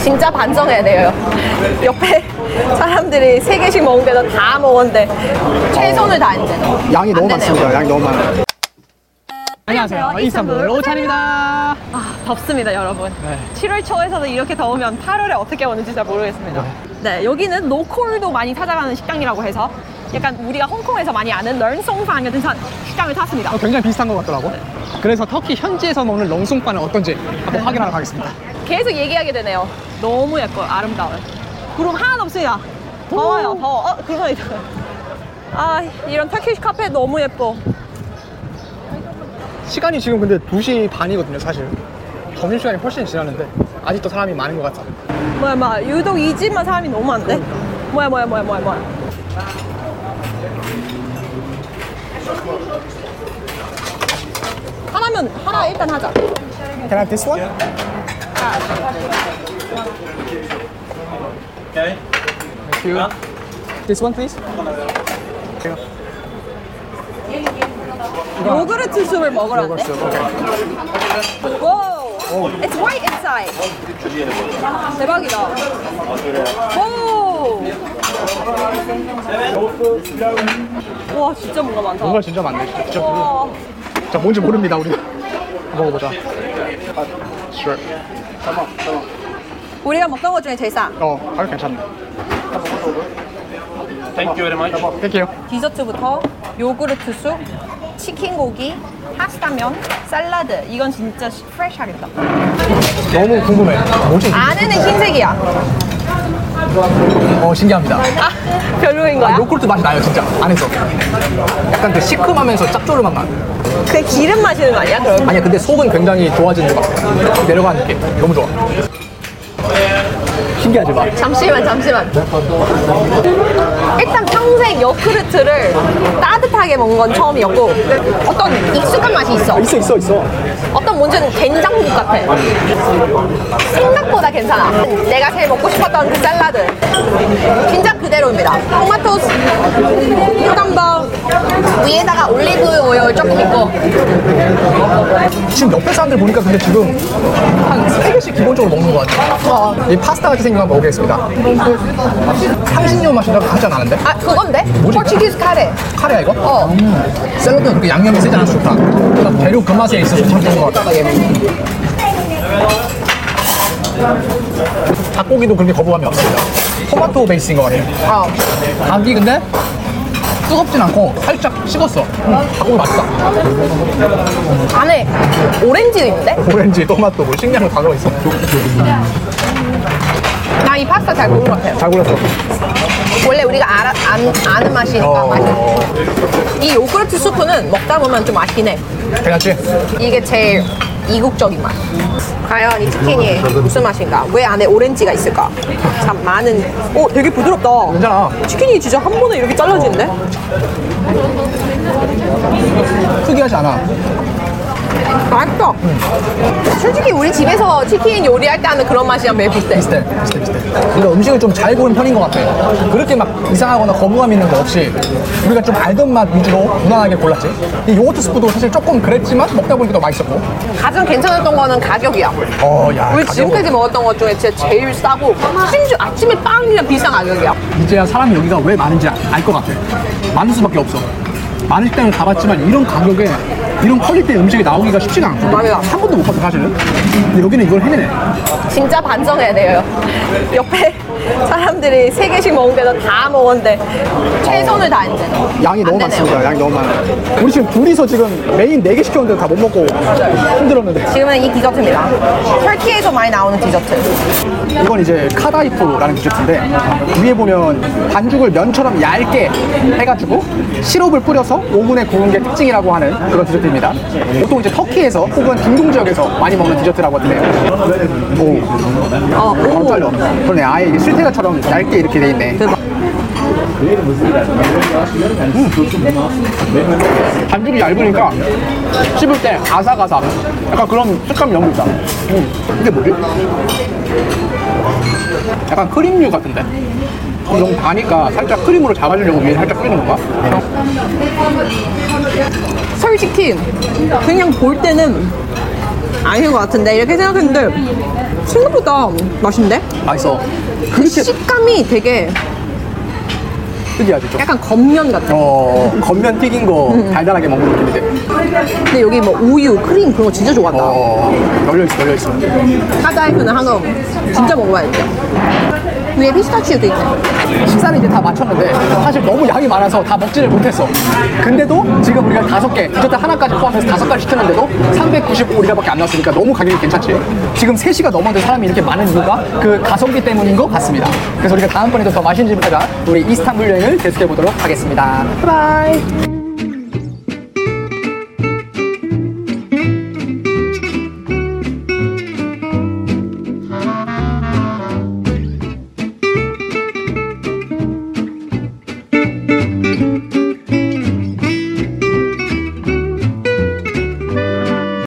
진짜 반성해야 돼요. 옆에 사람들이 3개씩 먹는데도 다 먹었는데 최선을 다했는데 양이 너무 많습니다. 양이 너무 많아요. 안녕하세요. 이스탄불 오찬입니다. 아, 덥습니다, 여러분. 네. 7월 초에서도 이렇게 더우면 8월에 어떻게 오는지 잘 모르겠습니다. 네, 여기는 로컬도 많이 찾아가는 식당이라고 해서 약간 우리가 홍콩에서 많이 아는 런송판 같은 식당을 찾았습니다. 굉장히 비슷한 것 같더라고. 그래서 터키 현지에서 먹는 렁송파는 어떤지 한번 확인하러 가겠습니다. 계속 얘기하게 되네요. 너무 예뻐요, 아름다워요. 구름 하나도 없습니다. 더워요, 더워. 그러면 아, 이런 터키 카페 너무 예뻐. 시간이 지금 근데 2시 반이거든요, 사실. 점심시간이 훨씬 지났는데 아직도 사람이 많은 것 같아. 뭐야, 유독 이 집만 사람이 너무 많은데? 뭐야. 하나 일단 하자. Can I have this one? Okay. Thank you. This one, please. 요구르트 숲을 먹으라는데? Wow! It's white inside. 대박이다. 오! 와, 진짜 뭔가 많다. 뭔가 진짜 많네. 진짜. 와. 자, 뭔지 모릅니다, 우리. 먹어보자. Sure. 우리가 먹던 것 중에 제일 싸. 아주 괜찮네. Thank you very much. Thank you. 디저트부터 요구르트 숲, 치킨 고기, 파스타면, 샐러드. 이건 진짜 프레시하겠다. 너무 궁금해. 뭐지? 안에는 흰색이야. 신기합니다. 아, 별로인 거야? 요구르트 맛이 나요, 진짜. 안에서. 약간 그 시큼하면서 짭조름한 맛. 그 기름 마시는 거 아니야, 그럼? 아니야, 근데 속은 굉장히 좋아지는 것 같아. 내려가는 느낌. 너무 좋아. 신기하지 마. 잠시만. 일단 평생 요구르트를 따뜻하게 먹은 건 처음이었고 어떤 익숙한 맛이 있어. 있어. 어떤 뭔지는 된장국 같아. 생각보다 괜찮아. 내가 제일 먹고 싶었던 그 샐러드 진짜 그대로입니다. 토마토 조금 더 위에다가 올리브 오일 조금 있고. 지금 옆에 사람들 보니까 근데 지금 한 3개씩 기본적으로 먹는 것 같아. 이 파스타 같이 생긴 거 한번 먹겠습니다. 향신료 맛이라고 하지 않았는데? 아, 그건데? 뭐지? 포르투기스 카레. 카레야 이거? 어. 샐러드는 그렇게 양념이 세지 않아서 좋다. 그러니까 재료 그 맛에 있어서 참 좋은 것 같다. 닭고기도 그렇게 거부감이 없습니다. 토마토 베이스인 것 같아요. 닭이 근데 뜨겁진 않고 살짝 식었어. 닭고기 맛있다. 안에 오렌지도 있는데? 오렌지, 토마토, 뭐 식량을 다 들어있어. 나 이 파스타 잘 고른 것 같아요. 잘 골랐어. 원래 우리가 아는 맛이니까 맛있어. 이 요구르트 수프는 먹다 보면 좀 맛있긴 해. 괜찮지? 이게 제일 이국적인 맛. 과연 이 치킨이 무슨 맛인가? 왜 안에 오렌지가 있을까? 참 많은. 되게 부드럽다. 괜찮아. 치킨이 진짜 한 번에 이렇게 잘라지는데? 특이하지 않아. 맛있어. 솔직히 우리 집에서 치킨 요리할 때 하는 그런 맛이랑 매일 비슷해. 비슷해. 우리가 음식을 좀 잘 고른 편인 것 같아. 그렇게 막 이상하거나 거부감 있는 거 없이 우리가 좀 알던 맛 위주로 무난하게 골랐지. 이 요거트 스프도 사실 조금 그랬지만 먹다 보니까 더 맛있었고. 가장 괜찮았던 거는 가격이야. 야. 우리 지금까지 먹었던 것 중에 진짜 제일 싸고 심지어 아침에 빵이랑 비싼 가격이야. 이제야 사람이 여기가 왜 많은지 알 것 같아. 많을 수밖에 없어. 많을 때는 가봤지만 이런 가격에 이런 퀄리티의 음식이 나오기가 쉽지가 않고. 맞아요. 한 번도 못 봤어 사실은. 근데 여기는 이걸 해내네. 진짜 반성해야 돼요. 옆에 사람들이 3개씩 먹는데도 다 먹었는데 최선을 다했는데 양이 너무 안 되네요. 많습니다. 양이 너무 많아요. 우리 지금 둘이서 지금 메인 4개 시켰는데 다 못 먹고 힘들었는데. 지금은 이 디저트입니다. 터키에서 많이 나오는 디저트. 이건 이제 카다이프라는 디저트인데 위에 보면 반죽을 면처럼 얇게 해가지고 시럽을 뿌려서 오븐에 구운 게 특징이라고 하는 그런 디저트입니다. 보통 이제 터키에서 혹은 중동 지역에서 많이 먹는 디저트라고 하던데요. 바로 잘려. 그러네. 아예 이게 실테라처럼 얇게 이렇게 돼 있네. 대박. 반죽이 얇으니까 씹을 때 아삭아삭 약간 그런 식감이 너무 있다. 이게 뭐지? 약간 크림류 같은데? 너무 다니까 살짝 크림으로 잡아주려고 위에 살짝 뿌리는 건가? 솔직히 그냥 볼 때는 아닌 것 같은데 이렇게 생각했는데 생각보다 맛있는데? 맛있어. 그렇게 식감이 되게 특이하지 좀. 약간 겉면 같아. 겉면 튀긴 거 달달하게 먹는 느낌이 돼. 근데 여기 뭐 우유, 크림 그런 거 진짜 좋아한다. 열려있어, 열려있어. 카다이프는 한번 진짜 먹어봐야겠죠. 위에 피스타치오도 있네. 식사는 이제 다 마쳤는데 사실 너무 양이 많아서 다 먹지를 못했어. 근데도 지금 우리가 5개, 디저트 하나까지 포함해서 5가지 시켰는데도 395리라밖에 안 나왔으니까 너무 가격이 괜찮지. 지금 3시가 넘었는데 사람이 이렇게 많은 이유가 그 가성비 때문인 것 같습니다. 그래서 우리가 다음번에도 더 맛있는 집을 찾아 우리 이스탄불 여행을 계속해 보도록 하겠습니다. 바이바이.